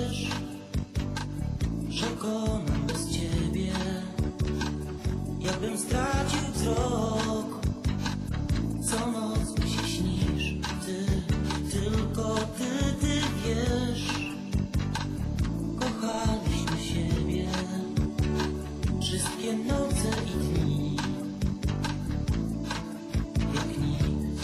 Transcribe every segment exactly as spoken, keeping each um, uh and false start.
wiesz, że konam bez ciebie, jakbym stracił wzrok. Co noc mi się śnisz, ty, tylko ty, ty wiesz. Kochaliśmy siebie wszystkie noce i dni, jak nikt.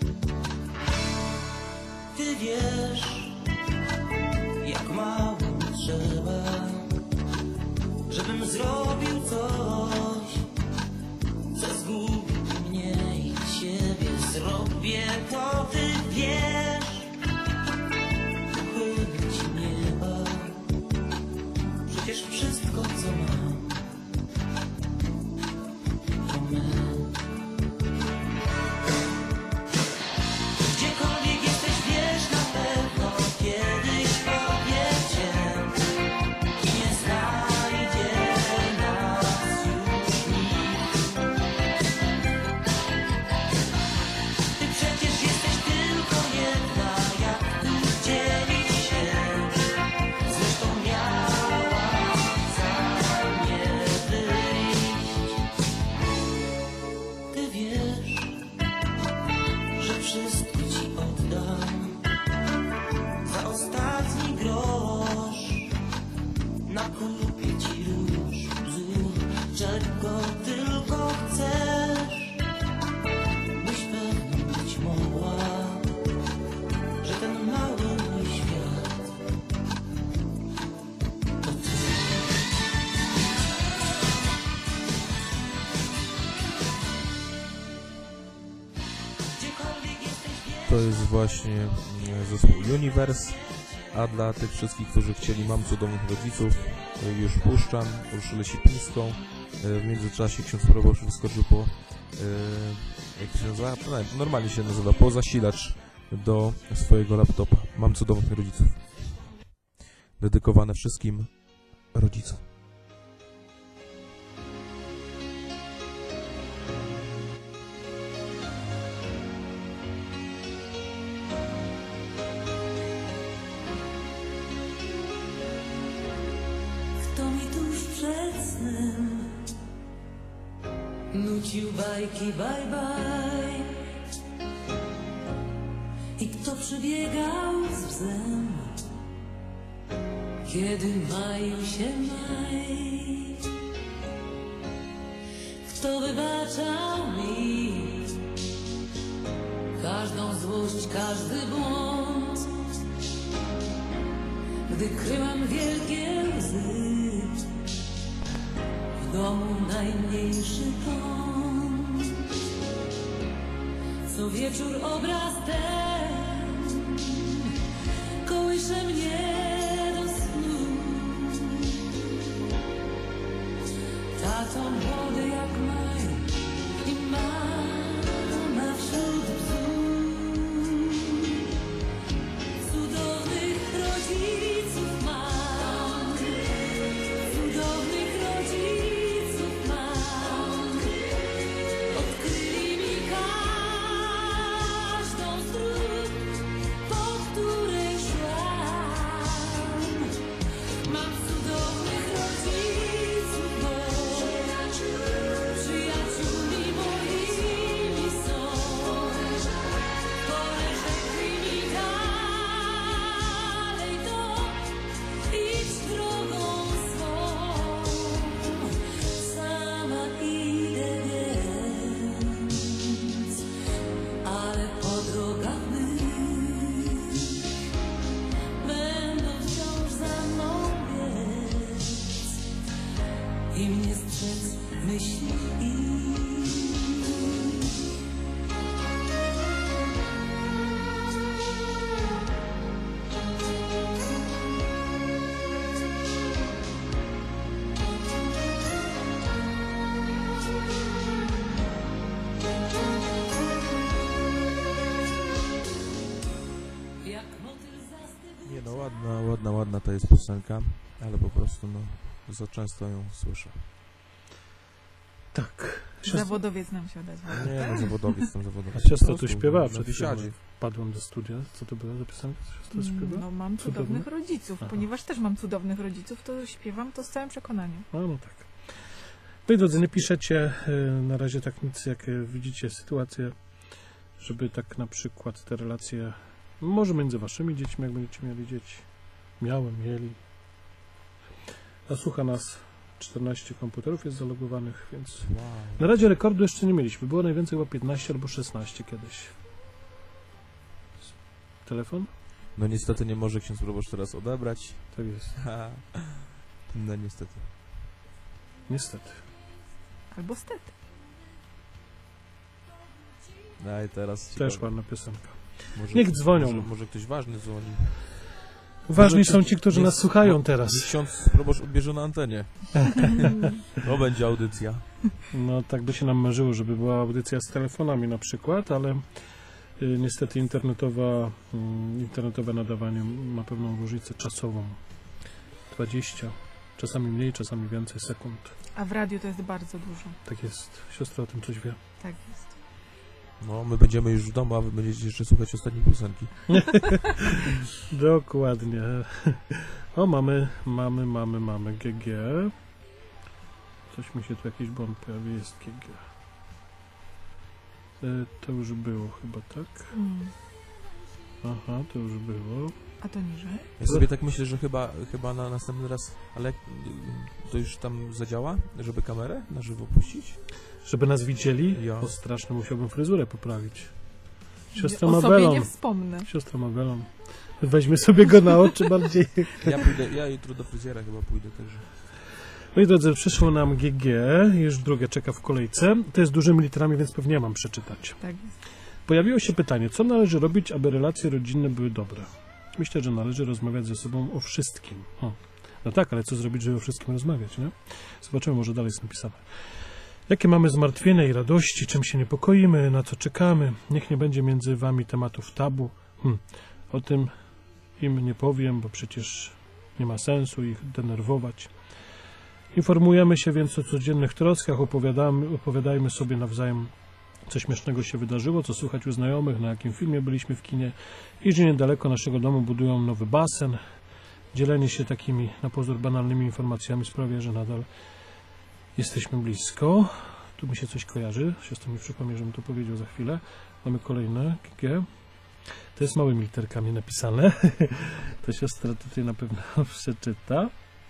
Ty wiesz, jak mało mi trzeba, żebym zrobił coś, co zgubi mnie i siebie. Zrobię to, ty wiesz. Uchylę ci nieba, przecież wszystko, co mam, to my. Gdziekolwiek jesteś, wiesz na pewno, kiedyś powie cię i nie znajdzie nas już nikt. Ty przecież jesteś tylko jedna, jak tu dzielić się. Zresztą miała za mnie wyjść. Ty wiesz, że wszystko ci oddam za ostatni grosz. Nakupię ci róż, bzdur, czego tylko chcesz, byś pewną być mogła, że ten mały mój świat to ty. Gdziekolwiek jesteś, wiesz. To jest właśnie mm, zespół Universe, a dla tych wszystkich, którzy chcieli Mam cudownych rodziców, y, już puszczam Urszulę Sipińską. Y, W międzyczasie ksiądz proboszcz wyskoczył po, y, jak to się nazywa? No, nie, normalnie się nazywa, po zasilacz do swojego laptopa. Mam cudownych rodziców. Dedykowane wszystkim rodzicom. Kto mi tuż przed snem nucił bajki bye bye i kto przybiegał z bzem, kiedy maił się maj. Kto wybaczał mi każdą złość, każdy błąd, gdy kryłam wielkie łzy, w domu najmniejszy kąt. Co wieczór obraz ten kołysze mnie do snu. Tato młody jak maj i mama wśród bzów. Cudownych rodziców mam, cudownych rodziców mam. Odkryli mi każdą z dróg, po której szłam. Mam cudownych rodziców, bo przyjaciółmi moimi są. Poleżekli mi dalej to, idź drogą swą. Sama idę więc, ale po drogach mych będą wciąż za mną biec i mnie strzec myśli ich. Jak motyl zastygł. Nie no, ładna, ładna, ładna to jest piosenka, ale po prostu no, za często ją słyszę. Tak. Zawodowiec nam się odezwał. Nie no, zawodowiec, tam zawodowiec. A ciasto Po tu prostu śpiewamy Przy w tym biesiadzie. wpadłem do studia. Co to była za piosenka? Co to śpiewa? No mam cudownych Cudowny? rodziców. Aha. Ponieważ też mam cudownych rodziców, to śpiewam to z całym przekonaniem. No, no tak. Moi drodzy, nie piszecie y, na razie tak nic, jak y, widzicie sytuację, żeby tak na przykład te relacje, może między waszymi dziećmi, jak będziecie mieli dzieci, miałem, mieli. A słucha nas czternaście komputerów jest zalogowanych, więc Wow. na razie rekordu jeszcze nie mieliśmy. Było najwięcej chyba piętnaście albo szesnaście kiedyś. Telefon? No niestety nie może ksiądz proboszcz teraz odebrać. Tak jest. No niestety. Niestety. Albo stety. No i teraz... Też ciekawe. ładna piosenka. Może, Niech dzwonią. Może, może ktoś ważny dzwoni. Ważni Może są ktoś- ci, którzy niech- nas słuchają niech teraz. ksiądz proboszcz odbierze na antenie. To będzie audycja. No tak by się nam marzyło, żeby była audycja z telefonami na przykład, ale y, niestety internetowa, y, internetowe nadawanie ma pewną różnicę czasową. dwadzieścia, czasami mniej, czasami więcej sekund. A w radiu to jest bardzo dużo. Tak jest. Siostra o tym coś wie. Tak jest. No, my będziemy już w domu, a wy będziecie jeszcze słuchać ostatniej piosenki. Dokładnie. O, mamy, mamy, mamy, mamy G G. Coś mi się tu jakiś błąd pojawi, jest G G. Y, to już było chyba, tak? Mm. Aha, to już było. A to niżej? Ja sobie tak myślę, że chyba, chyba na następny raz, ale jak, to już tam zadziała, żeby kamerę na żywo puścić? Żeby nas widzieli? Ja. O, strasznie, musiałbym fryzurę poprawić. Siostra O ma sobie welon. nie wspomnę. Siostra ma welon. Weźmy sobie go na oczy bardziej. Ja pójdę, ja jutro do fryzjera chyba pójdę także. Moi drodzy, przyszło nam G G, już drugie czeka w kolejce. To jest dużymi literami, więc pewnie ja mam przeczytać. Tak jest. Pojawiło się pytanie, co należy robić, aby relacje rodzinne były dobre? Myślę, że należy rozmawiać ze sobą o wszystkim. O. No tak, ale co zrobić, żeby o wszystkim rozmawiać, nie? Zobaczymy, może dalej jest napisane. Jakie mamy zmartwienia i radości, czym się niepokoimy, na co czekamy. Niech nie będzie między wami tematów tabu. Hm. O tym im nie powiem, bo przecież nie ma sensu ich denerwować. Informujemy się więc o codziennych troskach, opowiadamy, opowiadajmy sobie nawzajem, co śmiesznego się wydarzyło, co słychać u znajomych, na jakim filmie byliśmy w kinie i że niedaleko naszego domu budują nowy basen. Dzielenie się takimi na pozór banalnymi informacjami sprawia, że nadal jesteśmy blisko. Tu mi się coś kojarzy. Siostra mi przypomnie, żebym to powiedział za chwilę. Mamy kolejne G. To jest małymi literkami napisane. To siostra tutaj na pewno przeczyta.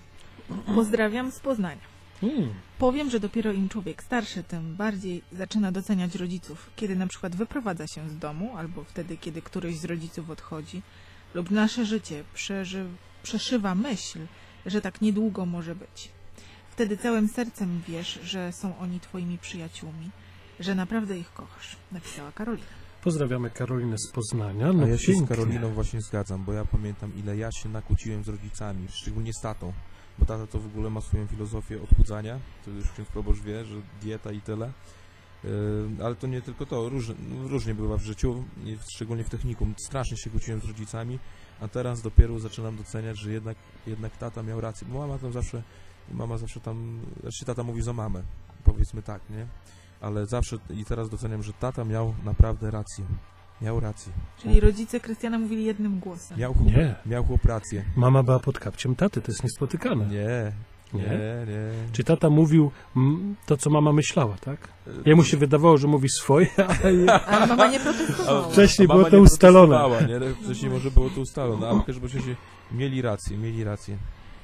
Pozdrawiam z Poznania. Hmm. Powiem, że dopiero im człowiek starszy, tym bardziej zaczyna doceniać rodziców, kiedy na przykład wyprowadza się z domu, albo wtedy, kiedy któryś z rodziców odchodzi, lub nasze życie przeży przeszywa myśl, że tak niedługo może być. Wtedy całym sercem wiesz, że są oni twoimi przyjaciółmi, że naprawdę ich kochasz, napisała Karolina. Pozdrawiamy Karolinę z Poznania. No A ja się pięknie. z Karoliną właśnie zgadzam, bo ja pamiętam, ile ja się nakłóciłem z rodzicami, szczególnie z tatą. Bo tata to w ogóle ma swoją filozofię odchudzania, to już ksiądz proboszcz wie, że dieta i tyle. Yy, ale to nie tylko to, różnie, różnie bywa w życiu, i szczególnie w technikum. Strasznie się kłóciłem z rodzicami, a teraz dopiero zaczynam doceniać, że jednak, jednak tata miał rację, bo mama tam zawsze, mama zawsze tam, znaczy tata mówi za mamę, powiedzmy tak, nie? Ale zawsze i teraz doceniam, że tata miał naprawdę rację. Miał rację. Czyli rodzice Krystiana mówili jednym głosem. Miał chłop, Nie. miał chłop rację. Mama była pod kapciem taty, to jest niespotykane. Nie, Nie? nie, nie. Czy tata mówił mm, to, co mama myślała, tak? Jemu się wydawało, że mówi swoje, ale Ale mama nie protestowała. Wcześniej A mama było to nie ustalone. protestowała, Nie? Wcześniej może było to ustalone, ale w każdym razie mieli rację, mieli rację.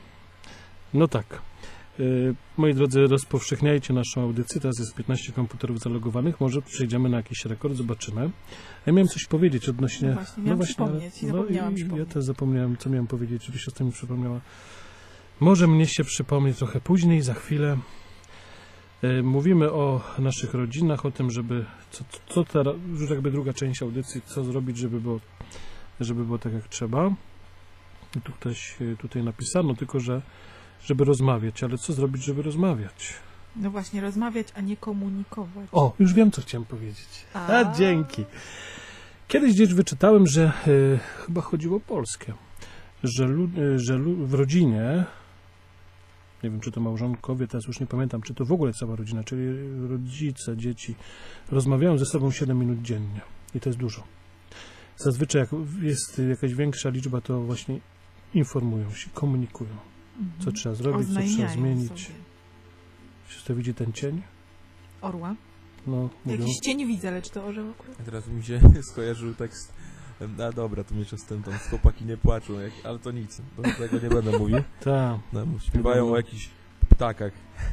no tak. Y, moi drodzy, rozpowszechniajcie naszą audycję. Teraz jest piętnaście komputerów zalogowanych. Może przejdziemy na jakiś rekord, zobaczymy. Ja miałem coś powiedzieć odnośnie... No właśnie, miałam przypomnieć i zapomniałam i przypomnieć. Ja też zapomniałem, co miałem powiedzieć, żeby siostra mi przypomniała. Może mnie się przypomni trochę później, za chwilę. Y, mówimy o naszych rodzinach, o tym, żeby... Co, co, co teraz, już jakby druga część audycji, co zrobić, żeby było, żeby było tak, jak trzeba. I tu ktoś y, tutaj napisano, tylko że żeby rozmawiać, ale co zrobić, żeby rozmawiać? No właśnie, rozmawiać, a nie komunikować. O, już wiem, co chciałem powiedzieć. A. A, dzięki. Kiedyś gdzieś wyczytałem, że y, chyba chodziło o Polskę, że, lu, y, że lu, w rodzinie, nie wiem, czy to małżonkowie, teraz już nie pamiętam, czy to w ogóle cała rodzina, czyli rodzice, dzieci, rozmawiają ze sobą siedem minut dziennie. I to jest dużo. Zazwyczaj jak jest jakaś większa liczba, to właśnie informują się, komunikują, co trzeba zrobić, co trzeba Oznajmiają zmienić. sobie. Siostro, widzi ten cień? Orła? No, mówią. Jakiś cień widzę, lecz to orzeł akurat. A teraz mi się skojarzył tekst. A dobra, to mniejsza z tym, tam chłopaki nie płaczą, jak, ale to nic, do tego nie będę mówił. Tak. No, śpiewają o jakichś ptakach.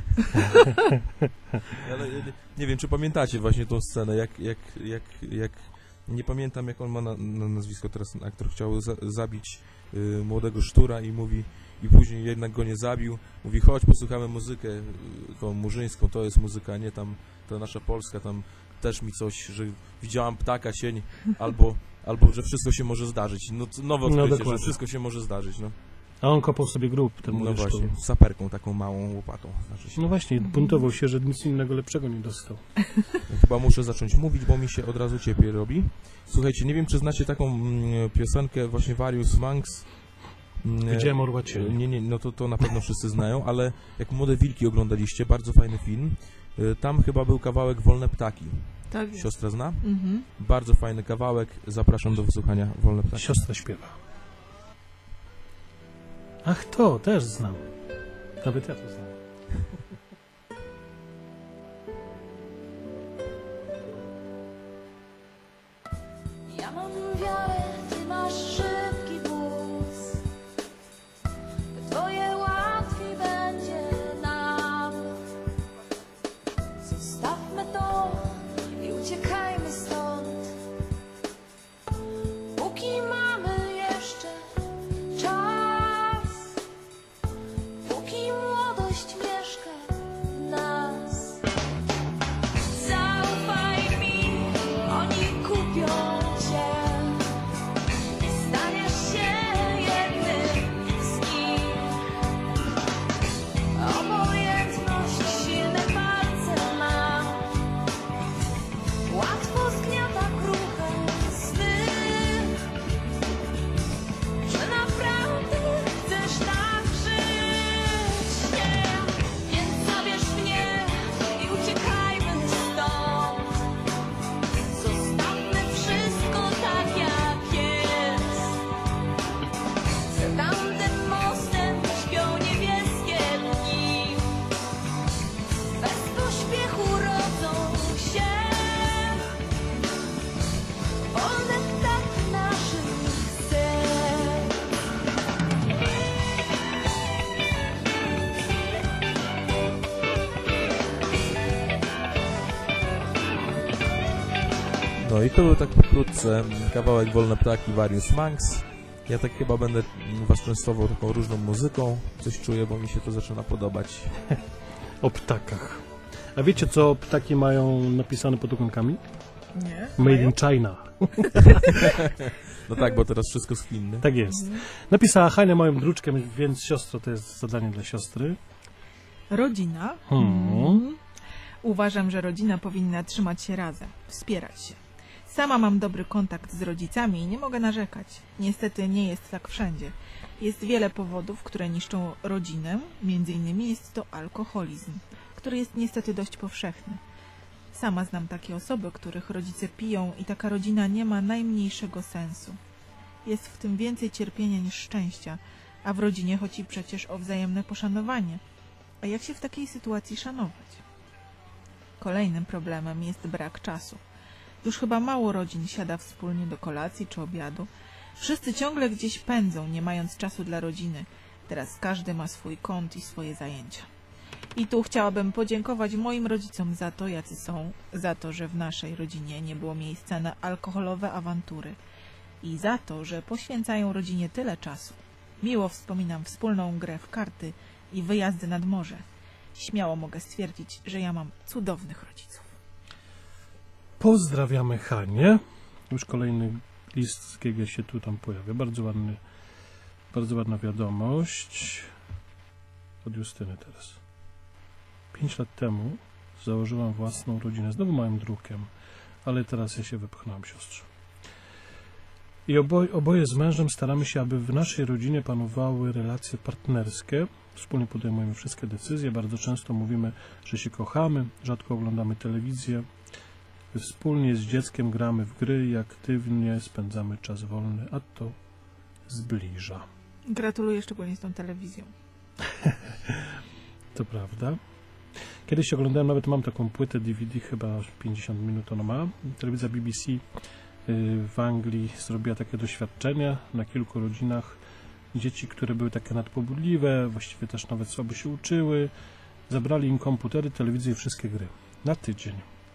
Ale nie, nie wiem, czy pamiętacie właśnie tą scenę, jak, jak, jak, jak nie pamiętam, jak on ma na, na nazwisko teraz, ten aktor chciał za, zabić y, młodego sztura i mówi, i później jednak go nie zabił, mówi, chodź, posłuchamy muzykę y, tą murzyńską, to jest muzyka, nie tam, ta nasza polska, tam też mi coś, że widziałam ptaka, sień, albo, albo, że wszystko się może zdarzyć, no to nowe No, odkrycie, dokładnie. że wszystko się może zdarzyć, no. A on kopał sobie grób, ten No młody właśnie, sztur. z saperką, taką małą łopatą, znaczy się. No właśnie, buntował się, że nic innego lepszego nie dostał. Chyba muszę zacząć mówić, bo mi się od razu ciepło robi. Słuchajcie, nie wiem, czy znacie taką mm, piosenkę właśnie Various Monks. Mm, Widziałem Orła Cienia. Nie, nie, no to, to na pewno wszyscy znają, ale jak Młode Wilki oglądaliście, bardzo fajny film, y, tam chyba był kawałek Wolne Ptaki. Tak jest. Siostra zna? Mhm. Bardzo fajny kawałek, zapraszam do wysłuchania Wolne Ptaki. Siostra śpiewa. Ach, to też znam. Nawet ja to znam. Ja mam wiarę, ty masz szybki wóz. To twoje łatwiej będzie nam. Zostawmy to i uciekajmy stąd. Póki mamy jeszcze czas. Póki młodość mieszka w nas. Zaufaj mi, oni kupią cię. Nie staniesz się jednym z nich. Obojętność silne palce ma. Łatwo zgniata kruche sny. Że naprawdę chcesz tak żyć. Nie, więc zabierz mnie i uciekajmy stąd. Zostawmy wszystko tak jak jest. Za tamtym mostem śpią niebieskie dni. Bez pośpiechu rodzą się wolne ptaki naszych serc. No i to był tak pokrótce kawałek Wolne Ptaki Various Monks. Ja tak chyba będę was częstował taką różną muzyką. Coś czuję, bo mi się to zaczyna podobać. O ptakach. A wiecie, co ptaki mają napisane pod ogonkami? Nie? Made in China. No tak, bo teraz wszystko z Chin. Tak jest. Napisała Hania moim druczkiem, więc siostro, to jest zadanie dla siostry. Rodzina. Hmm. Mm. Uważam, że rodzina powinna trzymać się razem, wspierać się. Sama mam dobry kontakt z rodzicami i nie mogę narzekać. Niestety nie jest tak wszędzie. Jest wiele powodów, które niszczą rodzinę. Między innymi jest to alkoholizm, który jest niestety dość powszechny. Sama znam takie osoby, których rodzice piją i taka rodzina nie ma najmniejszego sensu. Jest w tym więcej cierpienia niż szczęścia, a w rodzinie chodzi przecież o wzajemne poszanowanie. A jak się w takiej sytuacji szanować? Kolejnym problemem jest brak czasu. Już chyba mało rodzin siada wspólnie do kolacji czy obiadu. Wszyscy ciągle gdzieś pędzą, nie mając czasu dla rodziny. Teraz każdy ma swój kąt i swoje zajęcia. I tu chciałabym podziękować moim rodzicom za to, jacy są, za to, że w naszej rodzinie nie było miejsca na alkoholowe awantury i za to, że poświęcają rodzinie tyle czasu. Miło wspominam wspólną grę w karty i wyjazdy nad morze. Śmiało mogę stwierdzić, że ja mam cudownych rodziców. Pozdrawiamy Hanię. Już kolejny list z G G się tu tam pojawia. Bardzo ładny, bardzo ładna wiadomość. Od Justyny teraz. Pięć lat temu założyłam własną rodzinę. Znowu małym drukiem, ale teraz ja się wypchnąłem, siostrze. I oboje, oboje z mężem staramy się, aby w naszej rodzinie panowały relacje partnerskie. Wspólnie podejmujemy wszystkie decyzje. Bardzo często mówimy, że się kochamy. Rzadko oglądamy telewizję. Wspólnie z dzieckiem gramy w gry i aktywnie spędzamy czas wolny, a to zbliża. Gratuluję szczególnie z tą telewizją. To prawda. Kiedyś oglądałem, nawet mam taką płytę D V D, chyba pięćdziesiąt minut ona ma. Telewizja B B C y, w Anglii zrobiła takie doświadczenie na kilku rodzinach. Dzieci, które były takie nadpobudliwe, właściwie też nawet słabo się uczyły, zabrali im komputery, telewizję i wszystkie gry. Na tydzień.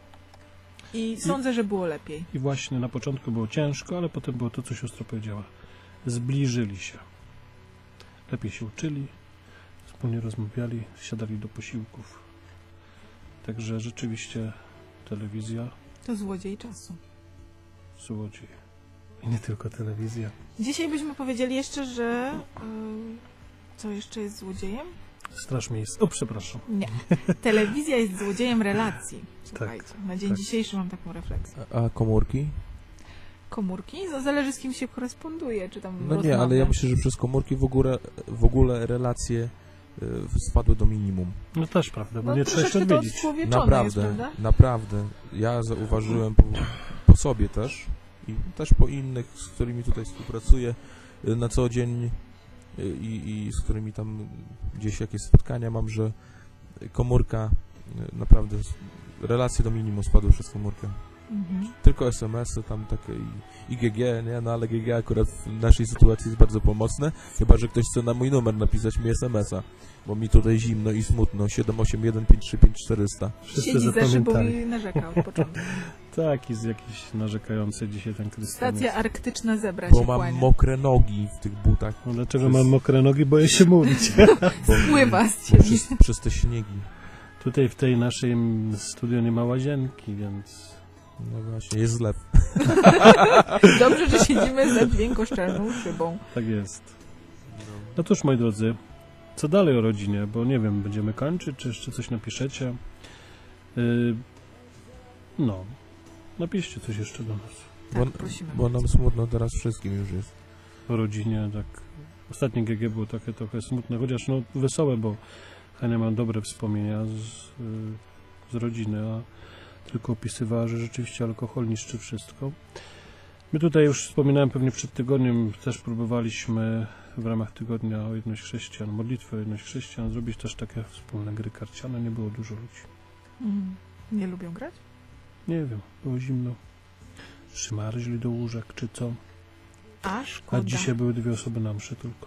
I sądzę, że było lepiej. I właśnie na początku było ciężko, ale potem było to, co siostra powiedziała. Zbliżyli się. Lepiej się uczyli, wspólnie rozmawiali, siadali do posiłków. Także rzeczywiście telewizja, To złodziej czasu. złodziej. I nie tylko telewizja. Dzisiaj byśmy powiedzieli jeszcze, że... Yy, co jeszcze jest złodziejem? Straż miejska. O, przepraszam. Nie. Telewizja jest złodziejem relacji. Słuchajcie, na dzień tak. dzisiejszy mam taką refleksję. A, a komórki? Komórki? No zależy, z kim się koresponduje, czy tam No nie, rozmawia. ale ja myślę, że przez komórki w ogóle, w ogóle relacje y, spadły do minimum. No też prawda, bo No nie trzeba się troszeczkę to odwiedzić. odczłowieczone Naprawdę, jest, prawda? naprawdę. Ja zauważyłem po, po sobie też i też po innych, z którymi tutaj współpracuję y, na co dzień y, i, i z którymi tam gdzieś jakieś spotkania mam, że komórka y, naprawdę, relacje do minimum spadły przez komórkę. Mhm. Tylko es em esy tam takie i, i G G, nie? No ale G G akurat w naszej sytuacji jest bardzo pomocne, chyba że ktoś chce na mój numer napisać mi es em esa, bo mi tutaj zimno i smutno. siedem osiem jeden pięć trzy pięć czterysta. Wszyscy Siedzi za szybą zapamiętali. i narzeka od początku. Tak, jest jakiś narzekający dzisiaj ten Krystian. Stacja arktyczna zebra Bo się mam kłania. mokre nogi w tych butach. No dlaczego mam mokre nogi? Boję się mówić. Spływa z Bo ciebie. przez, przez te śniegi. Tutaj w tej naszej studio nie ma łazienki, więc... No właśnie, jest zlew. Dobrze, że siedzimy za dźwiękoszczelną szybą. Tak jest. No cóż, moi drodzy, co dalej o rodzinie? Bo nie wiem, będziemy kończyć, czy jeszcze coś napiszecie? Yy, no, napiszcie coś jeszcze do nas Tak, Bo, prosimy. bo nam smutno teraz wszystkim już jest. o rodzinie. Tak. Ostatnie G G było takie trochę smutne, chociaż no wesołe, bo Hania ma dobre wspomnienia z, yy, z rodziny, a tylko opisywała, że rzeczywiście alkohol niszczy wszystko. My tutaj już wspominałem pewnie przed tygodniem, też próbowaliśmy w ramach tygodnia o jedność chrześcijan, modlitwy o jedność chrześcijan, zrobić też takie wspólne gry karciane, nie było dużo ludzi. Mhm. Nie lubią grać? Nie wiem, było zimno. Przymarzli do łóżek, czy co. A szkoda. A dzisiaj były dwie osoby na mszy tylko.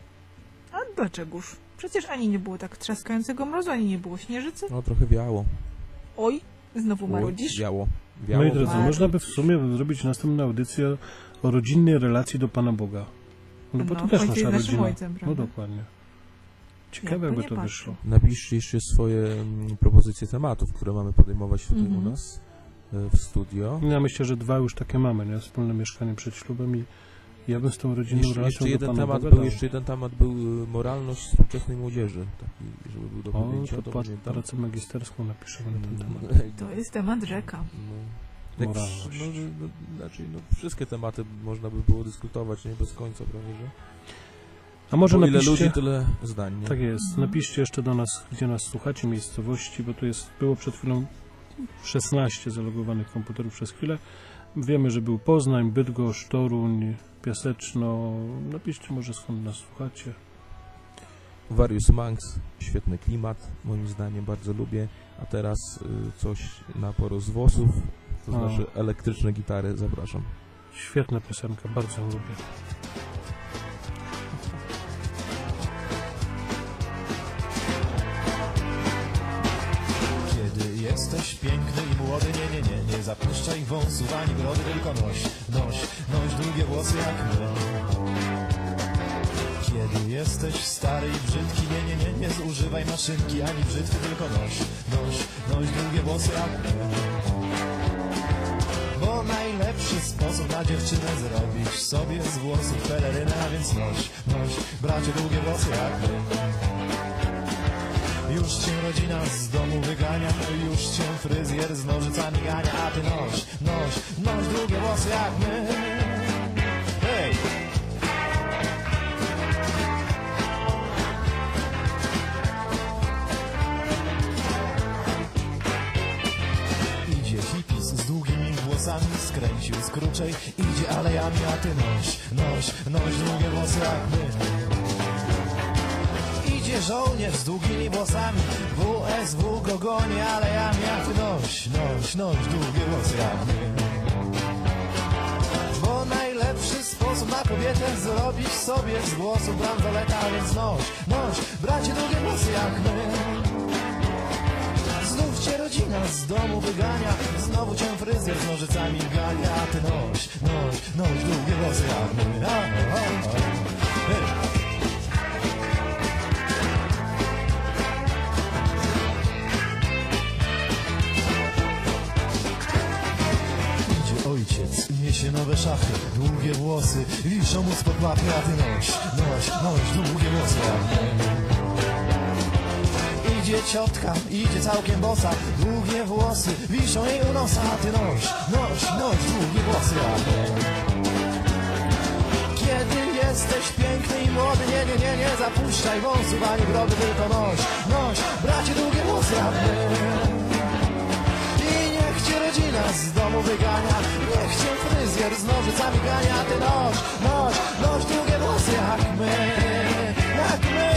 A dlaczegoż? Przecież ani nie było tak trzaskającego mrozu, ani nie było śnieżycy. No trochę wiało. Oj, znowu marudzisz? Wiało. Wiało. Moi drodzy, bardzo. można by w sumie zrobić następną audycję o rodzinnej relacji do Pana Boga. No bo No, to też ojciec nasza jest naszym rodzina. ojcem, No prawda? dokładnie. Ciekawe, Jakby jakby nie to patrzył. wyszło. Napiszcie jeszcze swoje mm, propozycje tematów, które mamy podejmować tutaj Mhm. u nas y, w studio. Ja myślę, że dwa już takie mamy, nie? Wspólne mieszkanie przed ślubem i ja bym z tą rodzinną Jeszcze, relacją jeszcze do jeden Pana temat Boga był, dał. jeszcze jeden temat był y, moralność współczesnej młodzieży, taki, żeby był do O, podjęcia, to to patrz, pamiętam. pracę magisterską napiszemy na ten temat. To jest temat rzeka. No. Jak, Moralność. no, no, znaczy, no, wszystkie tematy można by było dyskutować, nie bez końca, prawie, że. A może Bo ile napiszcie... ludzi, tyle zdań, nie? Tak jest. Napiszcie jeszcze do nas, gdzie nas słuchacie, miejscowości, bo tu jest, było przed chwilą szesnaście zalogowanych komputerów przez chwilę. Wiemy, że był Poznań, Bydgoszcz, Toruń, Piaseczno. Napiszcie może, skąd nas słuchacie. Various Monks, świetny klimat, moim zdaniem, bardzo lubię. A teraz y, coś na porost włosów, to O. znaczy elektryczne gitary, zapraszam. Świetna piosenka, bardzo ją lubię. Kiedy jesteś piękny i młody, nie, nie, nie, nie zapuszczaj wąsów ani brody, tylko noś, noś, noś długie włosy jak my. Kiedy jesteś stary i brzydki, nie, nie, nie, nie zużywaj maszynki ani brzytwy, tylko noś, noś, noś długie włosy jak my. Bo najlepszy sposób na dziewczynę zrobić sobie z włosów pelerynę, a więc noś, noś, bracie długie włosy jak my. Już cię rodzina z domu wygania, już cię fryzjer z nożycami gania, a ty noś, noś, noś długie włosy jak my. Hej! Idzie hipis z długim kręcił z kruczej. Idzie alejami, a ty noś, noś, noś długie włosy jak my. Idzie żołnierz z długimi włosami, W S W go goni alejami, a ty noś, noś, noś długie włosy jak my. Bo najlepszy sposób na kobietę zrobić sobie z głosu bransoleta, więc noś, noś, bracie długie włosy jak my. Znów cię rodzina z domu wygania, znowu cię fryzjer z nożycami gania, a ty noś, noś, noś długie włosy jak my. A, a, a. Hej. Ojciec niesie nowe szachy, długie włosy wiszą mu spod łapy, a ty noś, noś, noś długie włosy jak my. Idzie ciotka, idzie całkiem bosa, długie włosy wiszą jej u nosa, a ty noś, noś, noś długie włosy jak my. Kiedy jesteś piękny i młody, nie, nie, nie, nie zapuszczaj wąsów ani brody, tylko noś, noś, bracie długie włosy jak my. Rodzina z domu wygania, niech cię fryzjer z nożycami gania, a ty noś, noś, noś długie włosy jak my, jak my.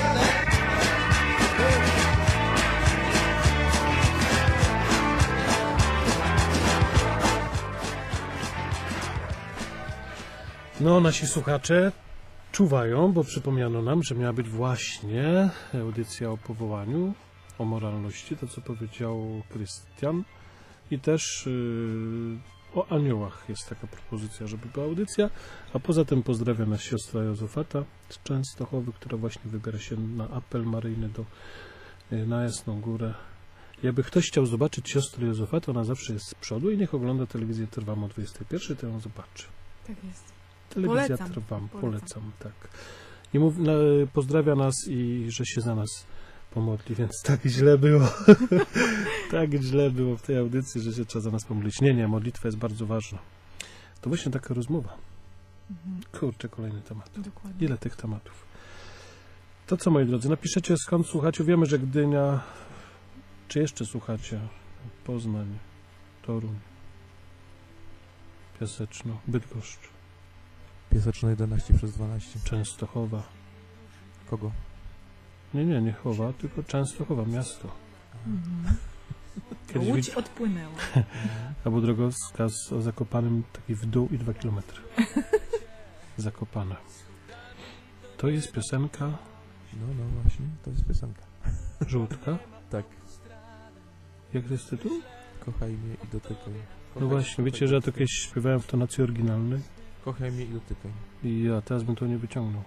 No, nasi słuchacze czuwają, bo przypomniano nam, że miała być właśnie audycja o powołaniu, o moralności, to co powiedział Krystian. I też yy, o aniołach jest taka propozycja, żeby była audycja. A poza tym pozdrawia nas siostra Józefata z Częstochowy, która właśnie wybiera się na apel maryjny do, yy, na Jasną Górę. Jakby ktoś chciał zobaczyć siostrę Józefatę, ona zawsze jest z przodu i niech ogląda telewizję Trwam o dwudziestej pierwszej, to ją zobaczy. Tak jest. Telewizja Polecam, Trwam, polecam. polecam, tak. I mów, no, pozdrawia nas i że się za nas pomodli, więc tak źle było. Tak źle było w tej audycji, że się trzeba za nas pomodlić. Nie, nie, modlitwa jest bardzo ważna. To właśnie taka rozmowa. Mhm. Kurczę, kolejny temat. Dokładnie. Ile tych tematów? To co, moi drodzy, napiszecie skąd słuchacie. Wiemy, że Gdynia, czy jeszcze słuchacie? Poznań, Toruń, Piaseczno, Bydgoszcz, Piaseczno jedenaście przez dwanaście. Częstochowa. Kogo? Nie, nie, nie Chowa, tylko Częstochowa, miasto. Mhm. Kiedyś Łódź widz- odpłynęła. Albo drogowskaz o Zakopanem, taki w dół i dwa kilometry. Zakopane. To jest piosenka No, no właśnie, to jest piosenka. Żółtka. Tak. Jak to jest tytuł? Kochaj mnie i dotykaj. No Kochaj, właśnie, kochaj, wiecie, że ja to dotykaj. kiedyś śpiewałem w tonacji oryginalnej Kochaj mnie i dotykaj. i ja teraz bym to nie wyciągnął.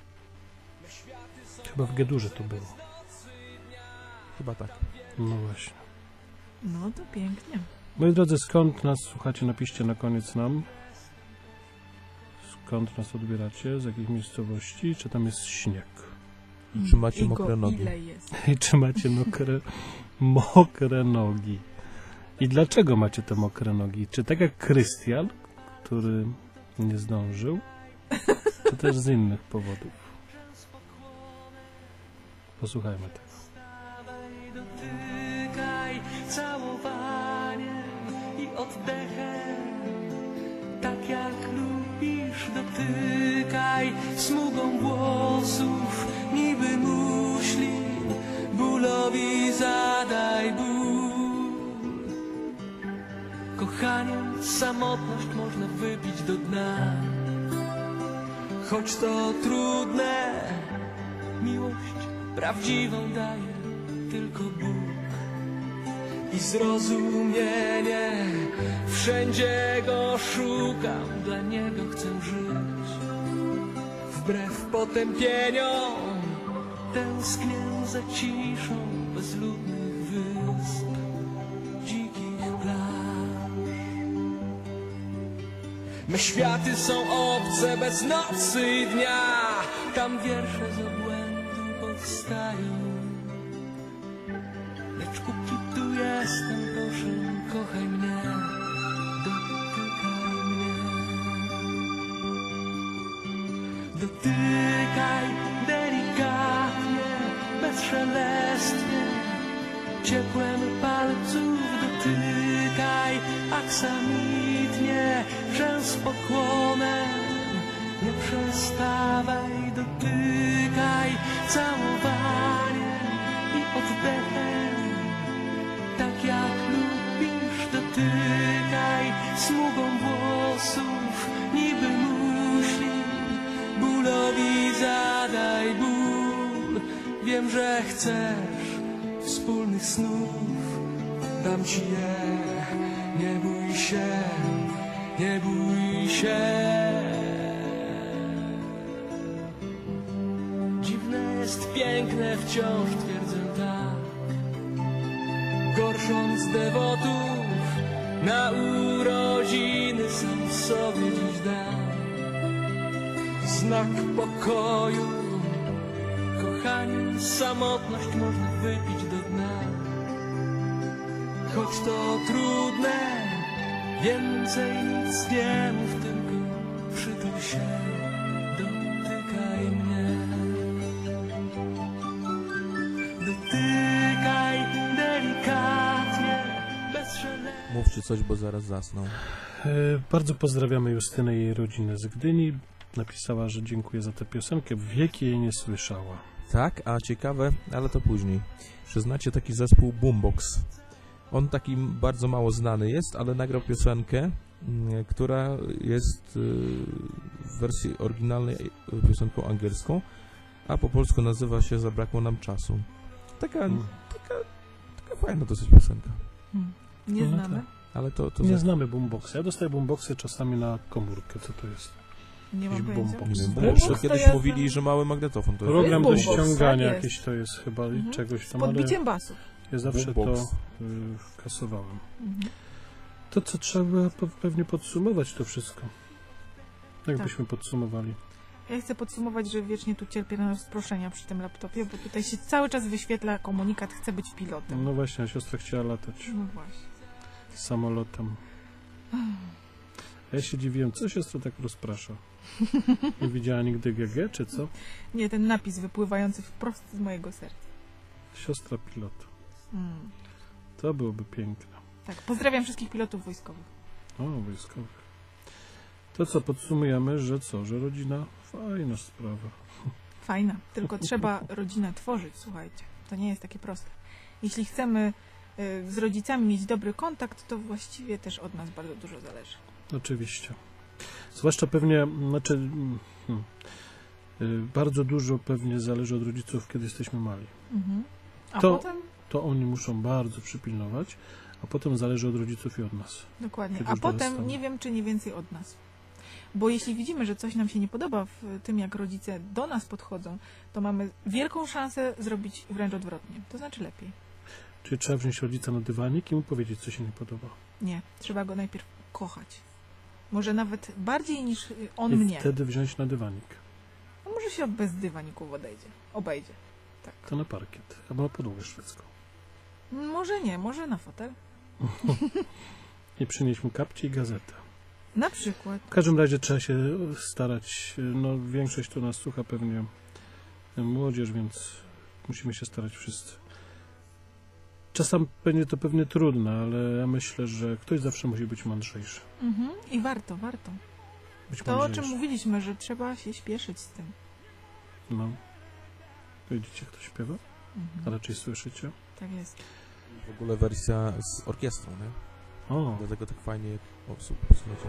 Chyba w G-durze to było. Chyba tak. No właśnie. No to pięknie. Moi drodzy, skąd nas słuchacie? Napiszcie na koniec nam. Skąd nas odbieracie? Z jakich miejscowości? Czy tam jest śnieg? I czy macie I go mokre nogi? ile jest? I czy macie mokre, mokre nogi? I dlaczego macie te mokre nogi? Czy tak jak Krystian, który nie zdążył, czy też z innych powodów? Posłuchajmy tego. Dotykaj całowaniem i oddechem, tak jak lubisz. Dotykaj smugą włosów, niby muślin, bólowi zadaj ból. Kochaniem samotność można wypić do dna, choć to trudne. Miłość prawdziwą daje tylko Bóg i zrozumienie. Wszędzie go szukam, dla niego chcę żyć. Wbrew potępieniom tęsknię za ciszą bezludnych wysp, dzikich plaż. Me światy są obce bez nocy i dnia, tam wiersze z obłędu powstają. Lecz póki tu jestem, proszę, kochaj mnie, dotykaj mnie. Dotykaj delikatnie, bezszelestnie, ciepłem palców dotykaj aksamitnie. z pokłonem. Nie przestawaj, dotykaj całowaniem i oddechem. Tak jak lubisz, dotykaj smugą włosów, niby musi. Bólowi zadaj ból. Wiem, że chcesz wspólnych snów. Dam ci je, nie bój się, nie bój się. Dziwne jest piękne, wciąż twierdzę tak. Gorsząc dewotów, na urodziny sam sobie dziś dam. Znak pokoju, kochani, samotność można wypić do dna. Choć to trudne, więcej nic nie mów, tylko przytul się, dotykaj mnie. Dotykaj delikatnie, bez szaleństwa. Mówcie coś, bo zaraz zasną. E, bardzo pozdrawiamy Justynę i jej rodzinę z Gdyni. Napisała, że dziękuję za tę piosenkę. W wieki jej nie słyszała. Tak, a ciekawe, ale to później. Czy znacie taki zespół Boombox? On taki bardzo mało znany jest, ale nagrał piosenkę, mm, która jest y, w wersji oryginalnej y, piosenką angielską, a po polsku nazywa się Zabrakło nam czasu. Taka, Mm. taka, taka fajna dosyć piosenka. Hmm. Nie No znamy. tak. Ale to, to Nie za- znamy boomboxa. Ja dostaję boomboxy czasami na komórkę. Co to jest? Nie mam Jakiś pojęcia. boombox. nie wiem, bo Boombox jeszcze to kiedyś ja mówili, znam. że mały magnetofon to jest. Program do boombox, ściągania tak jest. jakieś to jest chyba Mhm. czegoś Z tam, ale podbiciem basu. ja zawsze Boombox. to y, kasowałem. Mhm. To co trzeba po, pewnie podsumować to wszystko. Jak Tak. byśmy podsumowali? Ja chcę podsumować, że wiecznie tu cierpię na rozproszenia przy tym laptopie, bo tutaj się cały czas wyświetla komunikat, chcę być pilotem. No właśnie, siostra chciała latać No właśnie. samolotem. A ja się dziwiłem, co siostra tak rozprasza? Nie widziała nigdy G G, czy co? Nie, ten napis wypływający wprost z mojego serca. Siostra pilot. Mm. To byłoby piękne. Tak, pozdrawiam wszystkich pilotów wojskowych. O, wojskowych. To co, podsumujemy, że co, że rodzina fajna sprawa. Fajna, tylko trzeba rodzinę tworzyć, słuchajcie. To nie jest takie proste. Jeśli chcemy y, z rodzicami mieć dobry kontakt, to właściwie też od nas bardzo dużo zależy. Oczywiście. Zwłaszcza pewnie, znaczy, mm, hmm, y, bardzo dużo pewnie zależy od rodziców, kiedy jesteśmy mali. Mhm. A To- potem, To oni muszą bardzo przypilnować, a potem zależy od rodziców i od nas. dokładnie, kiedy a już potem dorastamy. nie wiem, czy nie więcej od nas. Bo jeśli widzimy, że coś nam się nie podoba w tym, jak rodzice do nas podchodzą, to mamy wielką szansę zrobić wręcz odwrotnie. To znaczy lepiej. Czyli trzeba wziąć rodzica na dywanik i mu powiedzieć, co się nie podoba. Nie, trzeba go najpierw kochać. Może nawet bardziej niż y, on I mnie. wtedy wziąć na dywanik. A może się bez dywaników odejdzie. Obejdzie. Tak. To na parkiet, albo na podłogę szwedzką. Może nie, może na fotel. I przynieść mu kapcie i gazetę. Na przykład. W każdym razie trzeba się starać, no większość tu nas słucha pewnie młodzież, więc musimy się starać wszyscy. Czasem będzie to pewnie trudne, ale ja myślę, że ktoś zawsze musi być mądrzejszy. Mhm. I warto, warto. Być To, o mądrzejszy. czym mówiliśmy, że trzeba się śpieszyć z tym. No. Widzicie, kto śpiewa? A Mhm. raczej słyszycie? Tak jest. W ogóle wersja z orkiestrą, nie? O, Dlatego tak fajnie osób posłuchajcie.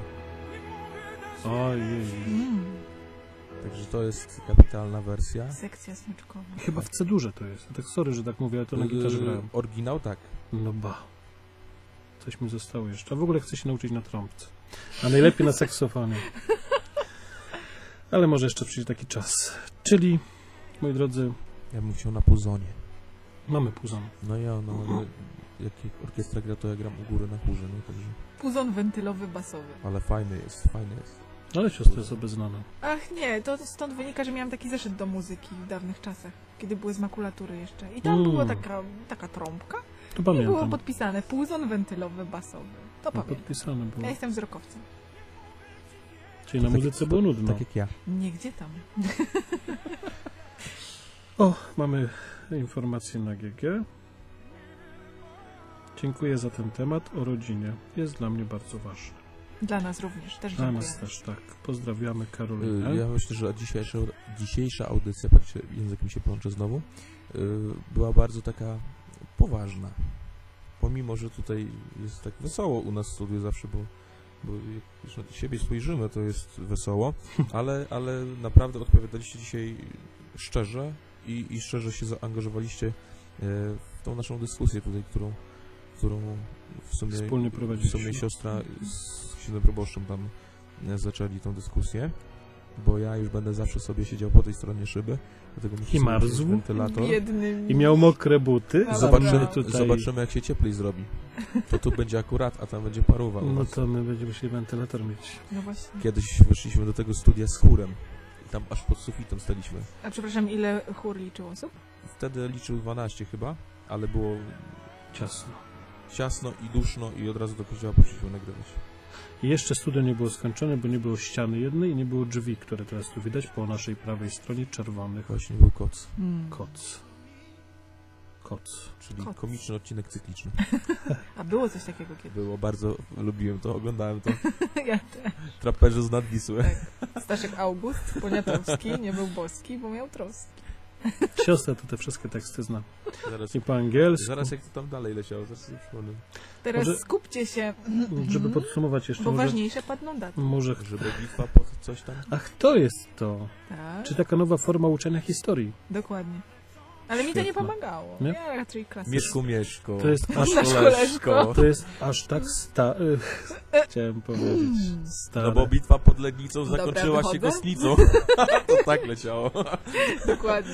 ojej. Mm. Także to jest kapitalna wersja. Sekcja smyczkowa. Chyba w C-durze to jest. Tak sorry, że tak mówię, ale to na gitarze Yy, grałem. Oryginał tak. No ba. Coś mi zostało jeszcze. A w ogóle chcę się nauczyć na trąbce. A najlepiej na saksofonie. Ale może jeszcze przyjdzie taki czas. Czyli, moi drodzy, Ja bym chciał na puzonie. mamy puzon. No ja, no, ale jak orkiestra gra, to ja gram u góry na chórze, no także. Puzon wentylowy, basowy. Ale fajny jest, fajny jest. Ale siostra jest obeznana. Ach nie, to stąd wynika, że miałam taki zeszyt do muzyki w dawnych czasach, kiedy były z makulatury jeszcze. I tam Mm. była taka, taka trąbka To i było pamiętam. podpisane puzon wentylowy, basowy. To No, pamiętam. podpisane było. Ja jestem wzrokowcem. Czyli na Tak- muzyce było nudno. Tak jak ja. Nie, gdzie tam? O, mamy informację na G G. Dziękuję za ten temat o rodzinie. Jest dla mnie bardzo ważny. Dla nas również. Też Dla dziękuję. nas też, tak. Pozdrawiamy Y, Karolinę. Ja myślę, że dzisiejsza, dzisiejsza audycja, patrzcie, język mi się połączy znowu, y, była bardzo taka poważna. Pomimo, że tutaj jest tak wesoło u nas w studiu zawsze, bo, bo jak już na siebie spojrzymy, to jest wesoło, ale, ale naprawdę odpowiadaliście dzisiaj szczerze i, i szczerze się zaangażowaliście y, w tą naszą dyskusję tutaj, którą, którą w sumie, Wspólnie w prowadziliśmy. sumie siostra z księdzem proboszczem tam e, zaczęli tą dyskusję, bo ja już będę zawsze sobie siedział po tej stronie szyby, dlatego muszę I sobie marzł. wziąć wentylator. Biedny I miał mokre buty. No Zobaczymy, dobra. tutaj... zobaczymy, jak się cieplej zrobi. To tu będzie akurat, a tam będzie paruwa. u No was. to my będziemy musieli wentylator mieć. No właśnie. Kiedyś weszliśmy do tego studia z chórem i tam aż pod sufitem staliśmy. A przepraszam, ile chór liczył osób? Wtedy liczył dwanaście chyba, ale było Ciasno. ciasno i duszno i od razu do kościoła poszliśmy nagrywać. I jeszcze studio nie było skończone, bo nie było ściany jednej i nie było drzwi, które teraz tu widać po naszej prawej stronie, czerwonych. Właśnie był koc, Hmm. Koc. Koc. czyli Koc. komiczny odcinek cykliczny. A było coś takiego kiedyś. Było bardzo, lubiłem to, oglądałem to. Ja też. Traperzy z nadwisły. Tak. Staszek August Poniatowski nie był boski, bo miał troski. Siostra to te wszystkie teksty zna. Zaraz, I po angielsku. zaraz jak to tam dalej leciało, zaraz sobie przypomnę. Teraz Może- skupcie się, Żeby podsumować jeszcze, bo może, ważniejsze padną daty. może... Żeby bitwa po coś tam. Ach, to jest to. Tak, Czy taka nowa forma uczenia historii. dokładnie. Ale mi to nie Świetne. pomagało. Nie? Ja raczej klasycznie. Mieszku, Mieszko. To jest aż, Nasz koleżko. to jest aż tak sta... Chciałem powiedzieć. Stare. No bo bitwa pod Legnicą Dobra, zakończyła się wychodzę. kostnicą. To tak leciało. Dokładnie.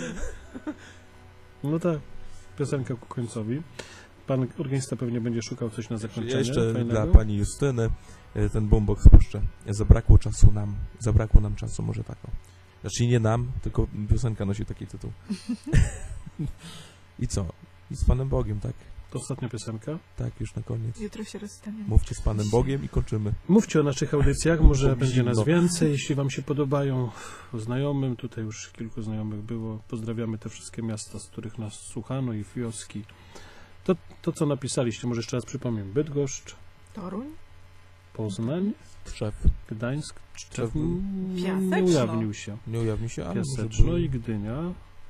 No tak. Piosenka ku końcowi. Pan organista pewnie będzie szukał coś na zakończenie. Jeszcze fajnego. dla pani Justyny e, ten boombox puszczę. Zabrakło czasu nam. Zabrakło nam czasu, może taką. Znaczy nie nam, tylko piosenka nosi taki tytuł. I co? I z Panem Bogiem, tak? To ostatnia piosenka. Tak, już na koniec. Jutro się rozstaniemy. Mówcie z Panem Bogiem i kończymy. Mówcie o naszych audycjach, może Bo będzie nas zimno. więcej, jeśli wam się podobają. O znajomym, tutaj już kilku znajomych było. Pozdrawiamy te wszystkie miasta, z których nas słuchano i wioski. To, to co napisaliście, może jeszcze raz przypomnę. Bydgoszcz, Toruń? Poznań, Szef Gdańsk, Szczecin, Szef- nie Piaseczno. ujawnił się. nie ujawni się, ale może Piaseczno był- i Gdynia,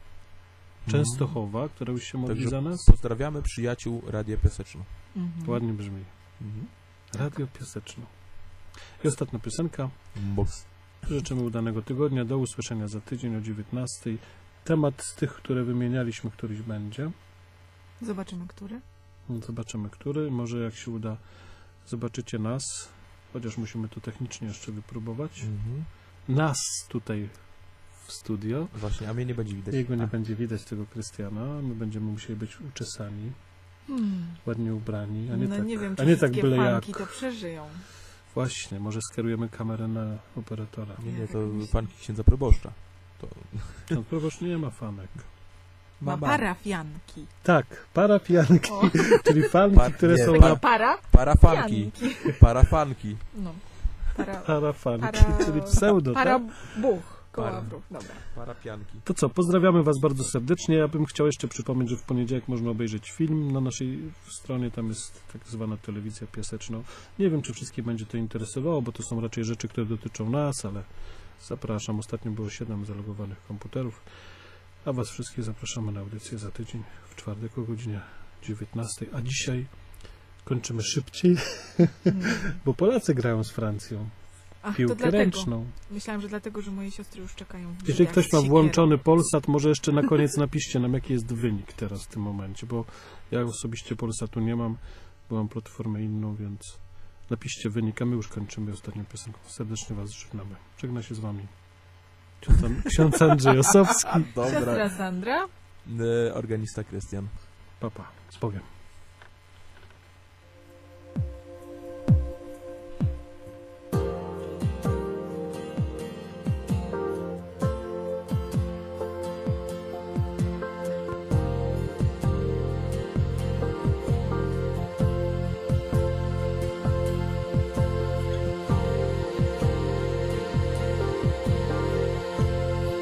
Częstochowa, która już się modli Także za nas. pozdrawiamy przyjaciół Radia Piaseczno. Mhm. Ładnie brzmi. Mhm. Radio Piaseczno. I ostatnia piosenka. Box. Życzymy udanego tygodnia. Do usłyszenia za tydzień o dziewiętnastej. Temat z tych, które wymienialiśmy, któryś będzie. Zobaczymy, który. Zobaczymy, który. Może jak się uda, zobaczycie nas. Chociaż musimy to technicznie jeszcze wypróbować. Mhm. Nas tutaj w studio. Właśnie, a mnie nie będzie widać. Jego nie A, będzie widać, tego Krystiana. My będziemy musieli być uczesani, Hmm. ładnie ubrani, a nie No tak, nie wiem, a czy nie tak wszystkie byle fanki jak. to przeżyją. Właśnie, może skierujemy kamerę na operatora. Nie, nie, to fanki księdza proboszcza. To No, proboszcz nie ma fanek. Ma Baba. parafianki. Tak, parafianki, O. czyli fanki, Par- które nie, są par- na Para? Parafanki. Parafanki. No. Para... parafanki, Para... czyli pseudo, Para... tak? Buch. Koła Para. bruch. Dobra. Parapianki. To co, pozdrawiamy Was bardzo serdecznie. Ja bym chciał jeszcze przypomnieć, że w poniedziałek można obejrzeć film na naszej stronie. Tam jest tak zwana telewizja piaseczna. Nie wiem, czy wszystkich będzie to interesowało, bo to są raczej rzeczy, które dotyczą nas, ale zapraszam. Ostatnio było siedem zalogowanych komputerów. A Was wszystkich zapraszamy na audycję za tydzień, w czwartek o godzinie dziewiętnastej. A dzisiaj kończymy szybciej, bo Polacy grają z Francją. Ach, to Piłkę dlatego. ręczną. Myślałam, że dlatego, że moje siostry już czekają w Jeżeli drzwiach ktoś z ma siekierą. włączony Polsat, może jeszcze na koniec napiszcie nam, jaki jest wynik teraz w tym momencie, bo ja osobiście Polsatu nie mam, bo mam platformę inną, więc napiszcie wynik, a my już kończymy ostatnią piosenką. Serdecznie Was żegnamy. Żegna się z Wami ksiądz, An- ksiądz Andrzej Osowski. Dobra. Siostra Sandra. E, Organista Krystian. Papa, z Bogiem.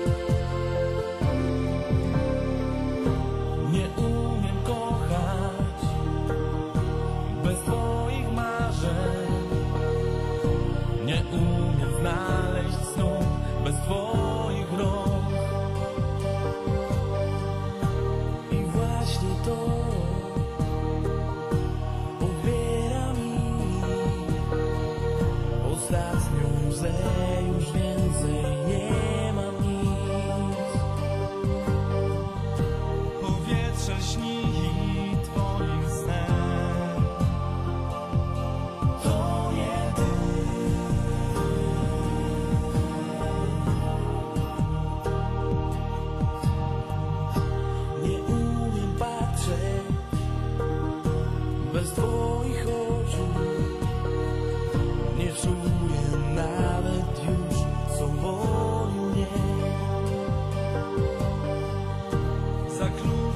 Nie umiem kochać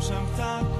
groszem ptaków.